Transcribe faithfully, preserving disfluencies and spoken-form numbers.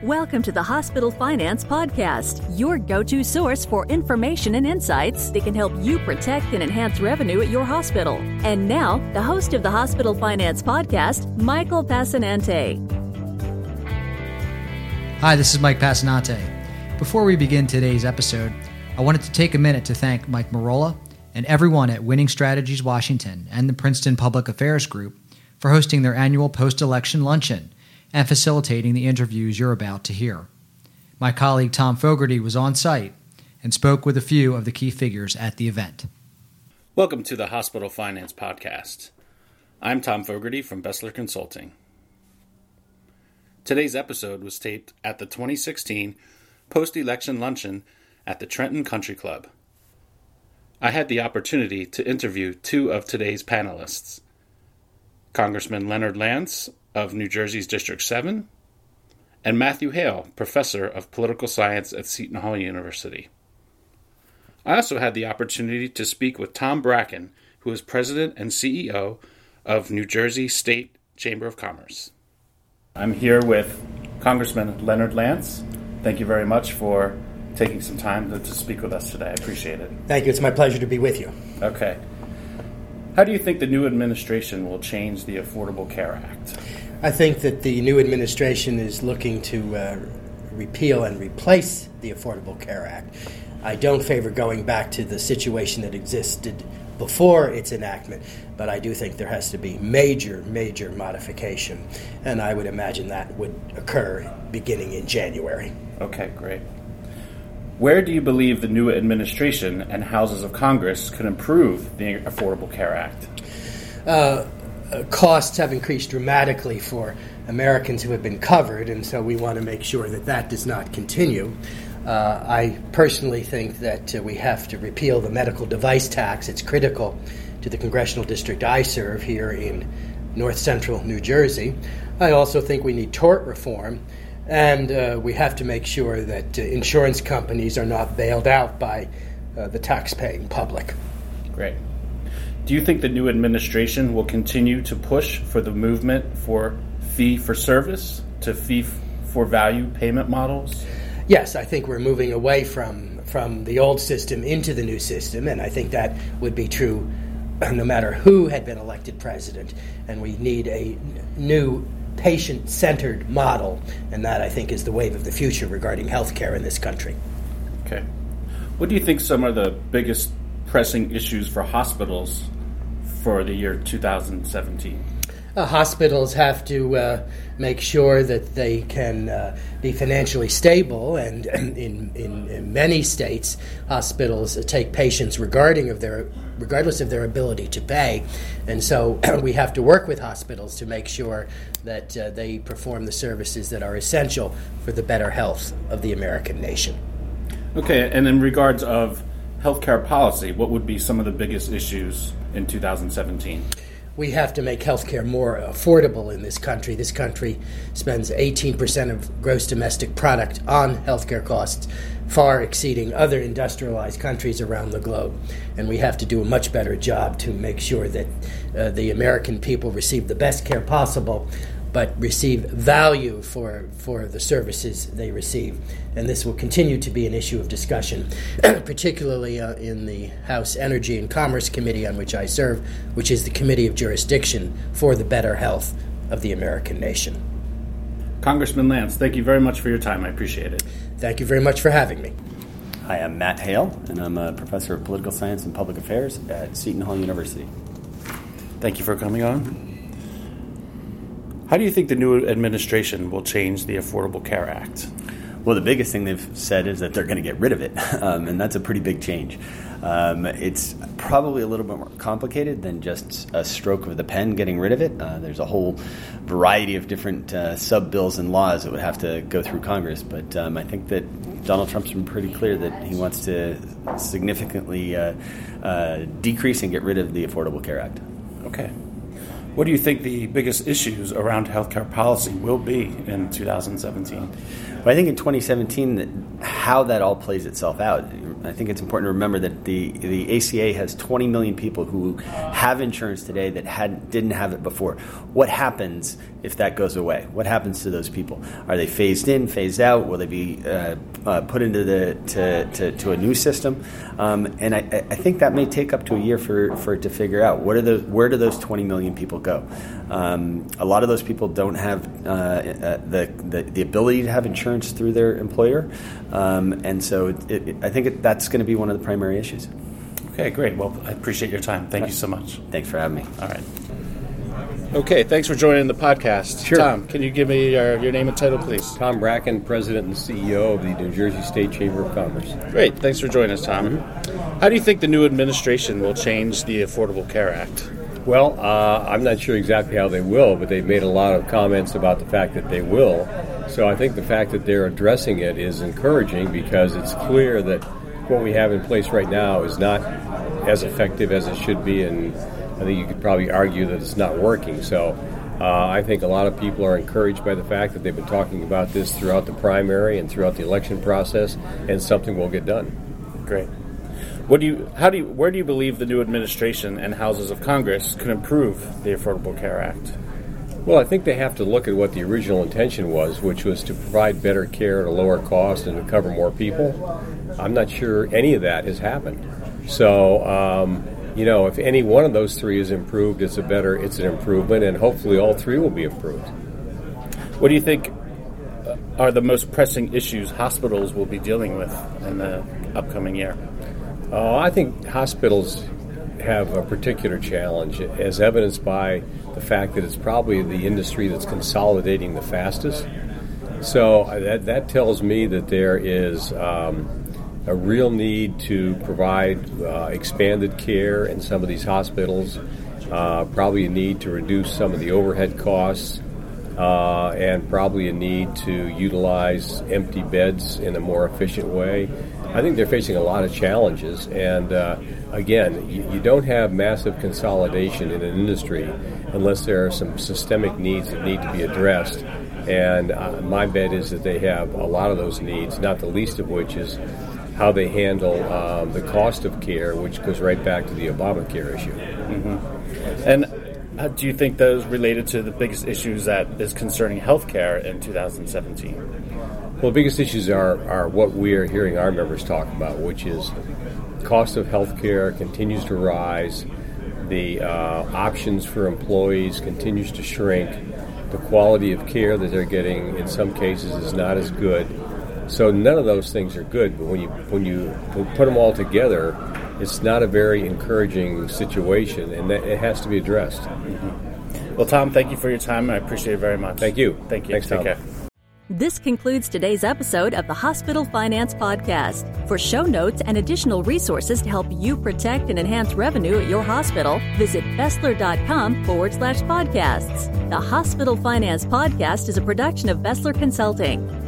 Welcome to the Hospital Finance Podcast, your go-to source for information and insights that can help you protect and enhance revenue at your hospital. And now, the host of the Hospital Finance Podcast, Michael Passanante. Hi, this is Mike Passanante. Before we begin today's episode, I wanted to take a minute to thank Mike Marola and everyone at Winning Strategies Washington and the Princeton Public Affairs Group for hosting their annual post-election luncheon and facilitating the interviews you're about to hear. My colleague Tom Fogarty was on site and spoke with a few of the key figures at the event. Welcome to the Hospital Finance Podcast. I'm Tom Fogarty from Bessler Consulting. Today's episode was taped at the twenty sixteen post-election luncheon at the Trenton Country Club. I had the opportunity to interview two of today's panelists, Congressman Leonard Lance of New Jersey's District seven, and Matthew Hale, Professor of Political Science at Seton Hall University. I also had the opportunity to speak with Tom Bracken, who is President and C E O of New Jersey State Chamber of Commerce. I'm here with Congressman Leonard Lance. Thank you very much for taking some time to, to speak with us today. I appreciate it. Thank you. It's my pleasure to be with you. Okay. How do you think the new administration will change the Affordable Care Act? I think that the new administration is looking to uh, repeal and replace the Affordable Care Act. I don't favor going back to the situation that existed before its enactment, but I do think there has to be major, major modification, and I would imagine that would occur beginning in January. Okay, great. Where do you believe the new administration and houses of Congress could improve the Affordable Care Act? Uh, costs have increased dramatically for Americans who have been covered, and so we want to make sure that that does not continue. Uh, I personally think that uh, we have to repeal the medical device tax. It's critical to the congressional district I serve here in north central New Jersey. I also think we need tort reform. And uh, we have to make sure that uh, insurance companies are not bailed out by uh, the tax-paying public. Great. Do you think the new administration will continue to push for the movement for fee-for-service to fee-for-value payment models? Yes, I think we're moving away from, from the old system into the new system, and I think that would be true no matter who had been elected president. And we need a new patient-centered model, and that, I think, is the wave of the future regarding health care in this country. Okay. What do you think some of the biggest pressing issues for hospitals for the year two thousand seventeen? Uh, hospitals have to uh, make sure that they can uh, be financially stable, and in, in, in many states, hospitals take patients regarding of their, regardless of their ability to pay. And so we have to work with hospitals to make sure that uh, they perform the services that are essential for the better health of the American nation. Okay, and in regards of healthcare policy, what would be some of the biggest issues in two thousand seventeen? We have to make healthcare more affordable in this country. This country spends eighteen percent of gross domestic product on healthcare costs, far exceeding other industrialized countries around the globe. And we have to do a much better job to make sure that uh, the American people receive the best care possible, but receive value for, for the services they receive. And this will continue to be an issue of discussion, particularly uh, in the House Energy and Commerce Committee, on which I serve, which is the committee of jurisdiction for the better health of the American nation. Congressman Lance, thank you very much for your time. I appreciate it. Thank you very much for having me. Hi, I'm Matt Hale, and I'm a professor of political science and public affairs at Seton Hall University. Thank you for coming on. How do you think the new administration will change the Affordable Care Act? Well, the biggest thing they've said is that they're going to get rid of it, um, and that's a pretty big change. Um, it's probably a little bit more complicated than just a stroke of the pen getting rid of it. Uh, there's a whole variety of different uh, sub-bills and laws that would have to go through Congress, but um, I think that Donald Trump's been pretty clear that he wants to significantly uh, uh, decrease and get rid of the Affordable Care Act. Okay. What do you think the biggest issues around healthcare policy will be in two thousand seventeen? Well, I think in twenty seventeen, that how that all plays itself out, I think it's important to remember that the, the A C A has twenty million people who have insurance today that had didn't have it before. What happens if that goes away? What happens to those people? Are they phased in, phased out? Will they be uh, uh, put into the to, to, to a new system? Um, and I, I think that may take up to a year for, for it to figure out. What are the where do those twenty million people go? Um, a lot of those people don't have uh, uh, the, the the ability to have insurance through their employer, um, and so it, it, I think it, that's going to be one of the primary issues. Okay, great. Well, I appreciate your time. Thank you so much. Thanks for having me. All right. Okay, thanks for joining the podcast. Sure. Tom, can you give me your, your name and title, please? Tom Bracken, President and C E O of the New Jersey State Chamber of Commerce. Great. Thanks for joining us, Tom. Mm-hmm. How do you think the new administration will change the Affordable Care Act? Well, uh, I'm not sure exactly how they will, but they've made a lot of comments about the fact that they will. So I think the fact that they're addressing it is encouraging because it's clear that what we have in place right now is not as effective as it should be, and I think you could probably argue that it's not working. So uh, I think a lot of people are encouraged by the fact that they've been talking about this throughout the primary and throughout the election process, and something will get done. Great. What do you? How do you? Where do you believe the new administration and houses of Congress could improve the Affordable Care Act? Well, I think they have to look at what the original intention was, which was to provide better care at a lower cost and to cover more people. I'm not sure any of that has happened. So, um, you know, if any one of those three is improved, it's a better, it's an improvement, and hopefully all three will be improved. What do you think are the most pressing issues hospitals will be dealing with in the upcoming year? Uh, I think hospitals have a particular challenge, as evidenced by the fact that it's probably the industry that's consolidating the fastest. So that that tells me that there is um, a real need to provide uh, expanded care in some of these hospitals, uh, probably a need to reduce some of the overhead costs, uh, and probably a need to utilize empty beds in a more efficient way. I think they're facing a lot of challenges, and uh, again, you, you don't have massive consolidation in an industry unless there are some systemic needs that need to be addressed, and uh, my bet is that they have a lot of those needs, not the least of which is how they handle um, the cost of care, which goes right back to the Obamacare issue. Mm-hmm. And uh, do you think those related to the biggest issues that is concerning healthcare in two thousand seventeen? Well, the biggest issues are, are what we are hearing our members talk about, which is cost of health care continues to rise, the uh, options for employees continues to shrink, the quality of care that they're getting in some cases is not as good. So none of those things are good, but when you when you put them all together, it's not a very encouraging situation, and that, it has to be addressed. Mm-hmm. Well, Tom, thank you for your time. I appreciate it very much. Thank you. Thank you. Thanks, Take Tom. care. This concludes today's episode of the Hospital Finance Podcast. For show notes and additional resources to help you protect and enhance revenue at your hospital, visit Bessler.com forward slash podcasts. The Hospital Finance Podcast is a production of Bessler Consulting.